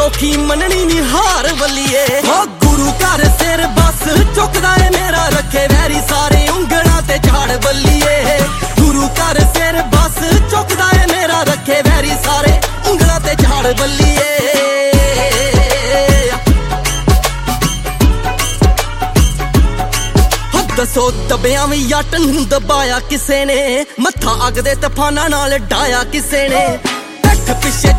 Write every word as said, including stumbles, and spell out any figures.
ਸੌਖੀ ਮੰਨਣੀ ਨੀ ਹਾਰ ਵੱਲੀਏ। ਹੋ ਗੁਰੂ ਘਰ ਸਿਰ ਬਸ ਚੁੱਕਦਾ ਏ ਮੇਰਾ, ਰੱਖੇ ਵੈਰੀ ਸਾਰੇ ਉਂਗਲਾਂ ਤੇ ਝਾੜ ਬੱਲੀਏ। ਗੁਰੂ ਘਰ ਸਿਰ ਬਸ ਚੁੱਕਦਾ ਏ ਮੇਰਾ, ਰੱਖੇ ਵੈਰੀ ਸਾਰੇ ਉਂਗਲਾਂ ਤੇ ਝਾੜ ਬੱਲੀਏ। ਦੱਸੋ ਦਬਿਆਂ ਵੀ ਜੱਟ ਨੂੰ ਦਬਾਇਆ ਕਿਸੇ ਨੇ, ਮੱਥਾ ਅੱਗ ਦੇ ਤੂਫਾਨਾਂ ਨਾਲ ਡਾਇਆ ਕਿਸੇ ਨੇ। ਪਿੱਠ ਪਿੱਛੇ